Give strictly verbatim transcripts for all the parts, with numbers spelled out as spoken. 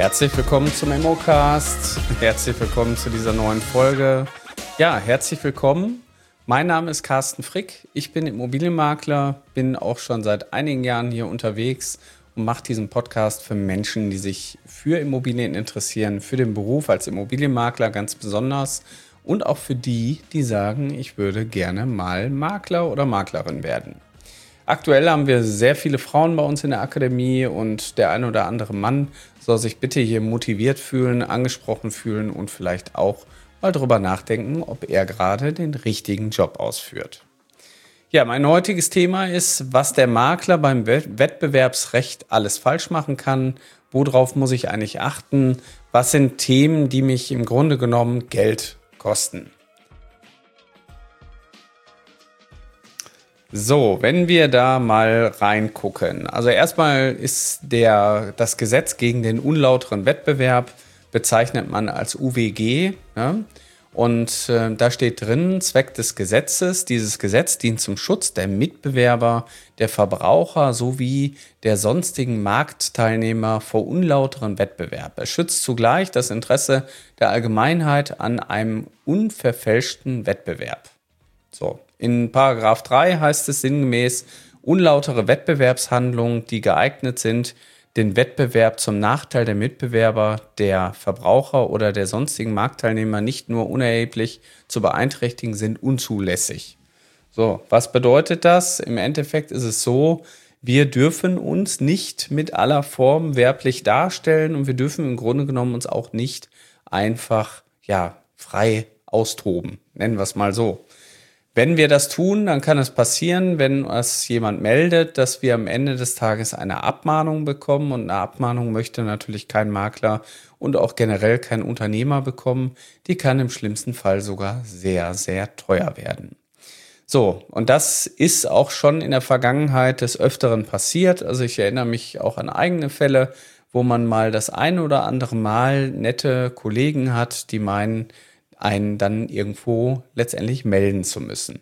Herzlich willkommen zum Immocast. Herzlich willkommen zu dieser neuen Folge. Ja, herzlich willkommen. Mein Name ist Carsten Frick. Ich bin Immobilienmakler, bin auch schon seit einigen Jahren hier unterwegs und mache diesen Podcast für Menschen, die sich für Immobilien interessieren, für den Beruf als Immobilienmakler ganz besonders und auch für die, die sagen, ich würde gerne mal Makler oder Maklerin werden. Aktuell haben wir sehr viele Frauen bei uns in der Akademie und der ein oder andere Mann soll sich bitte hier motiviert fühlen, angesprochen fühlen und vielleicht auch mal drüber nachdenken, ob er gerade den richtigen Job ausführt. Ja, mein heutiges Thema ist, was der Makler beim Wettbewerbsrecht alles falsch machen kann. Worauf muss ich eigentlich achten? Was sind Themen, die mich im Grunde genommen Geld kosten? So, wenn wir da mal reingucken. Also erstmal ist der, das Gesetz gegen den unlauteren Wettbewerb, bezeichnet man als U W G. Ne? Und äh, da steht drin, Zweck des Gesetzes, dieses Gesetz dient zum Schutz der Mitbewerber, der Verbraucher sowie der sonstigen Marktteilnehmer vor unlauteren Wettbewerb. Es schützt zugleich das Interesse der Allgemeinheit an einem unverfälschten Wettbewerb. So, in Paragraph drei heißt es sinngemäß, unlautere Wettbewerbshandlungen, die geeignet sind, den Wettbewerb zum Nachteil der Mitbewerber, der Verbraucher oder der sonstigen Marktteilnehmer nicht nur unerheblich zu beeinträchtigen, sind unzulässig. So, was bedeutet das? Im Endeffekt ist es so, wir dürfen uns nicht mit aller Form werblich darstellen und wir dürfen im Grunde genommen uns auch nicht einfach, ja, frei austoben. Nennen wir es mal so. Wenn wir das tun, dann kann es passieren, wenn es jemand meldet, dass wir am Ende des Tages eine Abmahnung bekommen. Und eine Abmahnung möchte natürlich kein Makler und auch generell kein Unternehmer bekommen. Die kann im schlimmsten Fall sogar sehr, sehr teuer werden. So, und das ist auch schon in der Vergangenheit des Öfteren passiert. Also ich erinnere mich auch an eigene Fälle, wo man mal das ein oder andere Mal nette Kollegen hat, die meinen, einen dann irgendwo letztendlich melden zu müssen.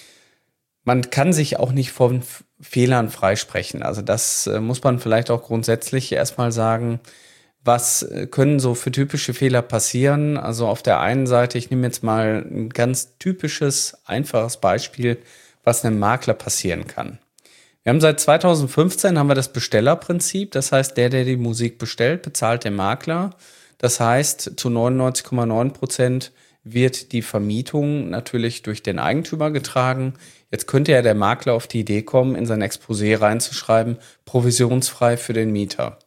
Man kann sich auch nicht von F- Fehlern freisprechen. Also das äh, muss man vielleicht auch grundsätzlich erstmal sagen. Was äh, können so für typische Fehler passieren? Also auf der einen Seite, ich nehme jetzt mal ein ganz typisches, einfaches Beispiel, was einem Makler passieren kann. Wir haben seit zweitausendfünfzehn haben wir das Bestellerprinzip. Das heißt, der, der die Musik bestellt, bezahlt den Makler. Das heißt, zu neunundneunzig Komma neun Prozent wird die Vermietung natürlich durch den Eigentümer getragen. Jetzt könnte ja der Makler auf die Idee kommen, in sein Exposé reinzuschreiben, provisionsfrei für den Mieter.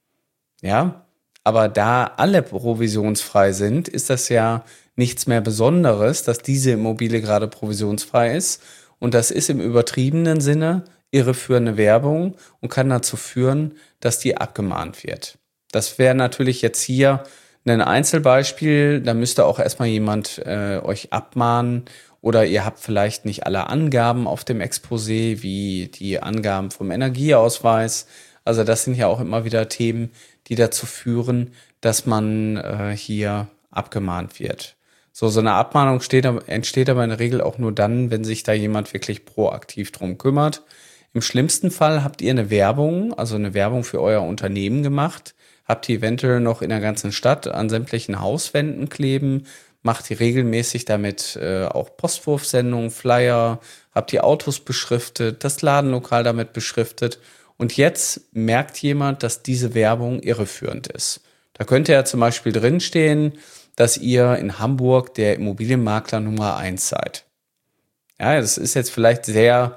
Ja, aber da alle provisionsfrei sind, ist das ja nichts mehr Besonderes, dass diese Immobilie gerade provisionsfrei ist. Und das ist im übertriebenen Sinne irreführende Werbung und kann dazu führen, dass die abgemahnt wird. Das wäre natürlich jetzt hier ein Einzelbeispiel, da müsste auch erstmal jemand äh, euch abmahnen oder ihr habt vielleicht nicht alle Angaben auf dem Exposé, wie die Angaben vom Energieausweis. Also das sind ja auch immer wieder Themen, die dazu führen, dass man äh, hier abgemahnt wird. So, so eine Abmahnung steht, entsteht aber in der Regel auch nur dann, wenn sich da jemand wirklich proaktiv drum kümmert. Im schlimmsten Fall habt ihr eine Werbung, also eine Werbung für euer Unternehmen gemacht, habt ihr eventuell noch in der ganzen Stadt an sämtlichen Hauswänden kleben, macht ihr regelmäßig damit äh, auch Postwurfsendungen, Flyer, habt ihr Autos beschriftet, das Ladenlokal damit beschriftet und jetzt merkt jemand, dass diese Werbung irreführend ist. Da könnte ja zum Beispiel drinstehen, dass ihr in Hamburg der Immobilienmakler Nummer eins seid. Ja, das ist jetzt vielleicht sehr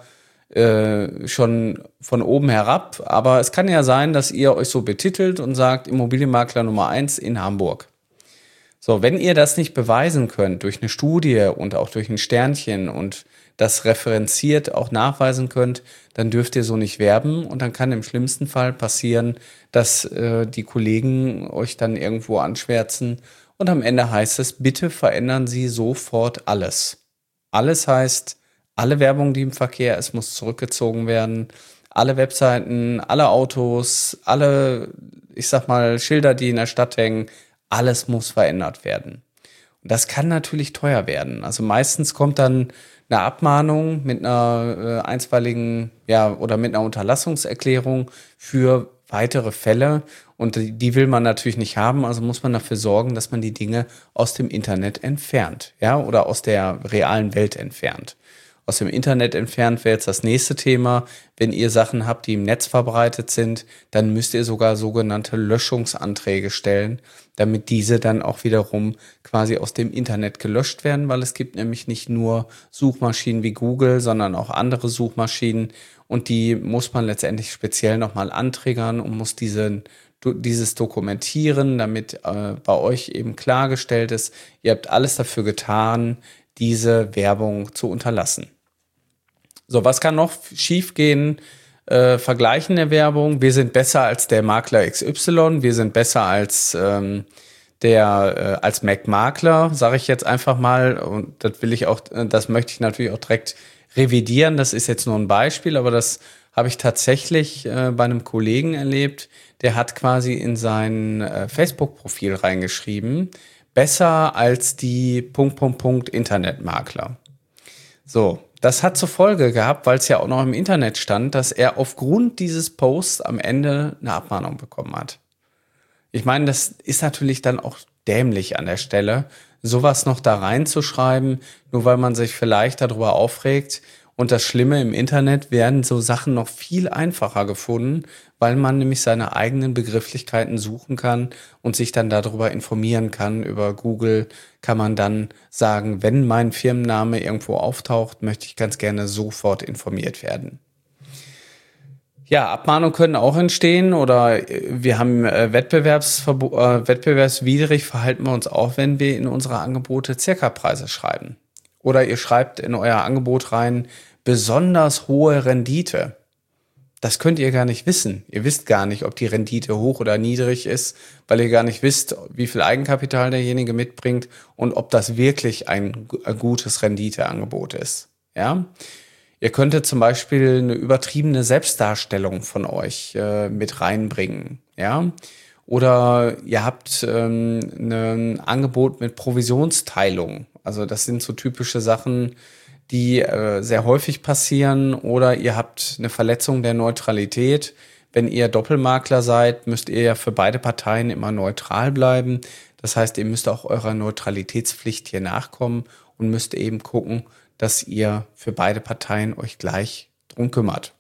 Äh, schon von oben herab, aber es kann ja sein, dass ihr euch so betitelt und sagt, Immobilienmakler Nummer eins in Hamburg. So, wenn ihr das nicht beweisen könnt durch eine Studie und auch durch ein Sternchen und das referenziert auch nachweisen könnt, dann dürft ihr so nicht werben und dann kann im schlimmsten Fall passieren, dass äh, die Kollegen euch dann irgendwo anschwärzen und am Ende heißt es, bitte verändern Sie sofort alles. Alles heißt, alle Werbung, die im Verkehr ist, muss zurückgezogen werden. Alle Webseiten, alle Autos, alle, ich sag mal, Schilder, die in der Stadt hängen, alles muss verändert werden. Und das kann natürlich teuer werden. Also meistens kommt dann eine Abmahnung mit einer äh, einstweiligen, ja, oder mit einer Unterlassungserklärung für weitere Fälle. Und die, die will man natürlich nicht haben, also muss man dafür sorgen, dass man die Dinge aus dem Internet entfernt, ja, oder aus der realen Welt entfernt. Aus dem Internet entfernt wäre jetzt das nächste Thema. Wenn ihr Sachen habt, die im Netz verbreitet sind, dann müsst ihr sogar sogenannte Löschungsanträge stellen, damit diese dann auch wiederum quasi aus dem Internet gelöscht werden, weil es gibt nämlich nicht nur Suchmaschinen wie Google, sondern auch andere Suchmaschinen und die muss man letztendlich speziell nochmal antriggern und muss diesen dieses dokumentieren, damit äh, bei euch eben klargestellt ist, ihr habt alles dafür getan, diese Werbung zu unterlassen. So, was kann noch schiefgehen? Äh, Vergleichen der Werbung. Wir sind besser als der Makler X Y. Wir sind besser als ähm, der äh, als Mac-Makler, sage ich jetzt einfach mal. Und das will ich auch, das möchte ich natürlich auch direkt revidieren. Das ist jetzt nur ein Beispiel, aber das habe ich tatsächlich äh, bei einem Kollegen erlebt. Der hat quasi in sein äh, Facebook-Profil reingeschrieben, besser als die Punkt, Punkt, Punkt Internetmakler. So, das hat zur Folge gehabt, weil es ja auch noch im Internet stand, dass er aufgrund dieses Posts am Ende eine Abmahnung bekommen hat. Ich meine, das ist natürlich dann auch dämlich an der Stelle, sowas noch da reinzuschreiben, nur weil man sich vielleicht darüber aufregt. Und das Schlimme im Internet werden so Sachen noch viel einfacher gefunden, weil man nämlich seine eigenen Begrifflichkeiten suchen kann und sich dann darüber informieren kann. Über Google kann man dann sagen, wenn mein Firmenname irgendwo auftaucht, möchte ich ganz gerne sofort informiert werden. Ja, Abmahnungen können auch entstehen oder wir haben äh, Wettbewerbsverbo- äh, wettbewerbswidrig verhalten wir uns auch, wenn wir in unsere Angebote Circa-Preise schreiben. Oder ihr schreibt in euer Angebot rein, besonders hohe Rendite. Das könnt ihr gar nicht wissen. Ihr wisst gar nicht, ob die Rendite hoch oder niedrig ist, weil ihr gar nicht wisst, wie viel Eigenkapital derjenige mitbringt und ob das wirklich ein, ein gutes Renditeangebot ist. Ja? Ihr könntet zum Beispiel eine übertriebene Selbstdarstellung von euch äh, mit reinbringen. Ja? Oder ihr habt ähm, ein Angebot mit Provisionsteilung. Also das sind so typische Sachen, die äh, sehr häufig passieren. Oder ihr habt eine Verletzung der Neutralität. Wenn ihr Doppelmakler seid, müsst ihr ja für beide Parteien immer neutral bleiben. Das heißt, ihr müsst auch eurer Neutralitätspflicht hier nachkommen und müsst eben gucken, dass ihr für beide Parteien euch gleich drum kümmert.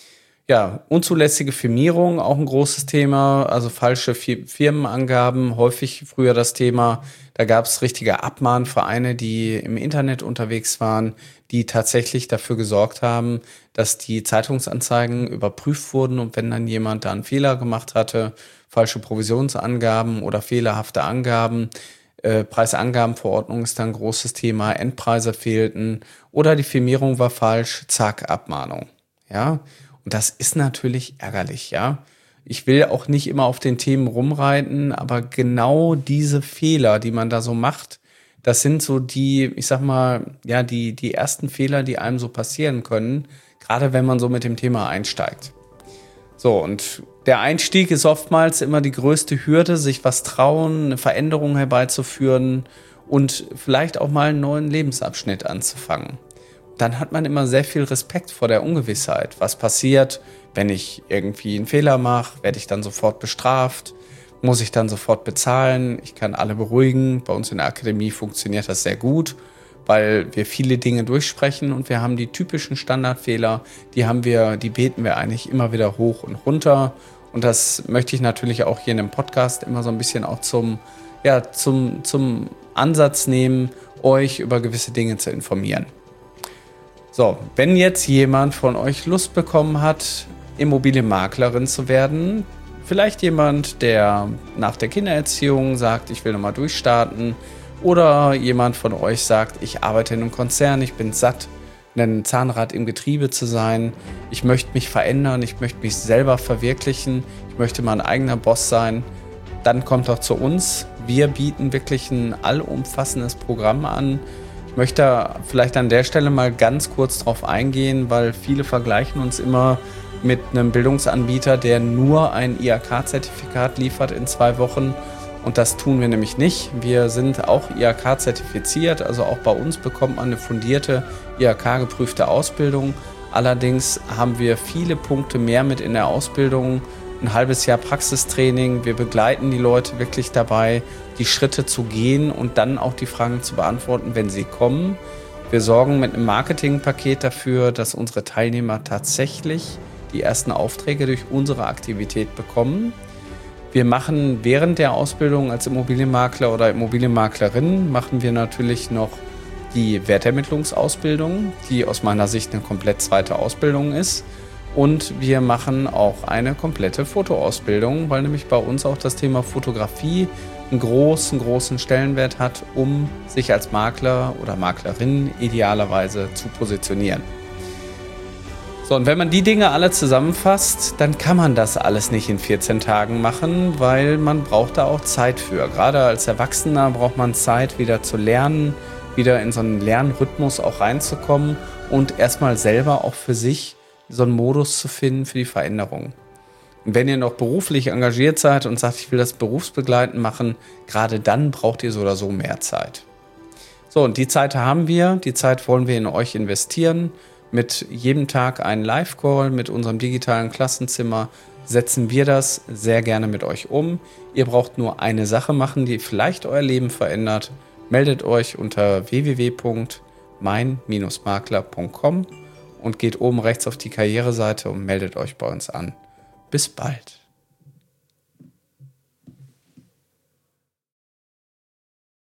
Ja, unzulässige Firmierung, auch ein großes Thema, also falsche Firmenangaben, häufig früher das Thema, da gab es richtige Abmahnvereine, die im Internet unterwegs waren, die tatsächlich dafür gesorgt haben, dass die Zeitungsanzeigen überprüft wurden und wenn dann jemand da einen Fehler gemacht hatte, falsche Provisionsangaben oder fehlerhafte Angaben, äh, Preisangabenverordnung ist dann ein großes Thema, Endpreise fehlten oder die Firmierung war falsch, zack, Abmahnung, ja. Und das ist natürlich ärgerlich, ja. Ich will auch nicht immer auf den Themen rumreiten, aber genau diese Fehler, die man da so macht, das sind so die, ich sag mal, ja, die, die ersten Fehler, die einem so passieren können, gerade wenn man so mit dem Thema einsteigt. So, und der Einstieg ist oftmals immer die größte Hürde, sich was trauen, eine Veränderung herbeizuführen und vielleicht auch mal einen neuen Lebensabschnitt anzufangen. Dann hat man immer sehr viel Respekt vor der Ungewissheit. Was passiert, wenn ich irgendwie einen Fehler mache? Werde ich dann sofort bestraft? Muss ich dann sofort bezahlen? Ich kann alle beruhigen. Bei uns in der Akademie funktioniert das sehr gut, weil wir viele Dinge durchsprechen und wir haben die typischen Standardfehler, die haben wir, die beten wir eigentlich immer wieder hoch und runter. Und das möchte ich natürlich auch hier in dem Podcast immer so ein bisschen auch zum, ja, zum, zum Ansatz nehmen, euch über gewisse Dinge zu informieren. So, wenn jetzt jemand von euch Lust bekommen hat, Immobilienmaklerin zu werden, vielleicht jemand, der nach der Kindererziehung sagt, ich will nochmal durchstarten, oder jemand von euch sagt, ich arbeite in einem Konzern, ich bin satt, ein Zahnrad im Getriebe zu sein, ich möchte mich verändern, ich möchte mich selber verwirklichen, ich möchte mein eigener Boss sein, dann kommt doch zu uns. Wir bieten wirklich ein allumfassendes Programm an. Ich möchte vielleicht an der Stelle mal ganz kurz drauf eingehen, weil viele vergleichen uns immer mit einem Bildungsanbieter, der nur ein I H K-Zertifikat liefert in zwei Wochen. Und das tun wir nämlich nicht. Wir sind auch I H K-zertifiziert, also auch bei uns bekommt man eine fundierte I H K-geprüfte Ausbildung. Allerdings haben wir viele Punkte mehr mit in der Ausbildung ein halbes Jahr Praxistraining. Wir begleiten die Leute wirklich dabei, die Schritte zu gehen und dann auch die Fragen zu beantworten, wenn sie kommen. Wir sorgen mit einem Marketingpaket dafür, dass unsere Teilnehmer tatsächlich die ersten Aufträge durch unsere Aktivität bekommen. Wir machen während der Ausbildung als Immobilienmakler oder Immobilienmaklerin machen wir natürlich noch die Wertermittlungsausbildung, die aus meiner Sicht eine komplett zweite Ausbildung ist. Und wir machen auch eine komplette Fotoausbildung, weil nämlich bei uns auch das Thema Fotografie einen großen, großen Stellenwert hat, um sich als Makler oder Maklerin idealerweise zu positionieren. So, und wenn man die Dinge alle zusammenfasst, dann kann man das alles nicht in vierzehn Tagen machen, weil man braucht da auch Zeit für. Gerade als Erwachsener braucht man Zeit, wieder zu lernen, wieder in so einen Lernrhythmus auch reinzukommen und erstmal selber auch für sich so einen Modus zu finden für die Veränderung. Und wenn ihr noch beruflich engagiert seid und sagt, ich will das berufsbegleitend machen, gerade dann braucht ihr so oder so mehr Zeit. So, und die Zeit haben wir, die Zeit wollen wir in euch investieren. Mit jedem Tag einen Live-Call mit unserem digitalen Klassenzimmer setzen wir das sehr gerne mit euch um. Ihr braucht nur eine Sache machen, die vielleicht euer Leben verändert. Meldet euch unter w w w punkt mein Bindestrich makler punkt com und geht oben rechts auf die Karriereseite und meldet euch bei uns an. Bis bald.